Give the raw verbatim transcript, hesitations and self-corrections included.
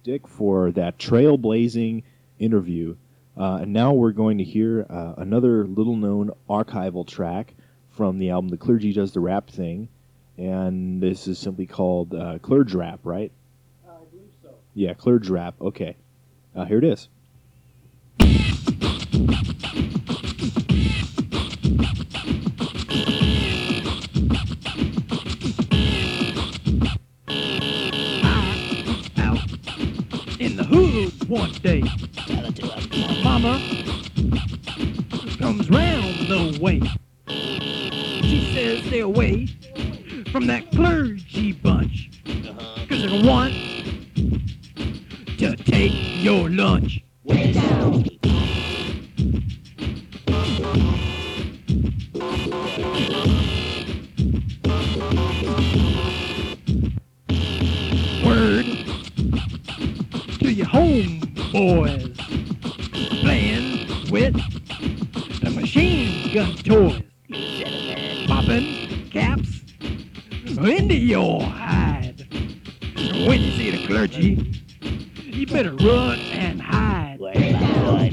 Dick, for that trailblazing interview. Uh, and now we're going to hear uh, another little known archival track from the album The Clergy Does the Rap Thing. And this is simply called uh, Clergy Rap, right? Uh, I believe so. Yeah, Clergy Rap. Okay. Uh, here it is. In the hood one day, mama comes round the way. She says stay away from that clergy bunch, cause they want to take your lunch. Way down. Word to your home boys, playing with the machine gun toys, popping caps into your hide. When you see the clergy, you better run and hide. Way down.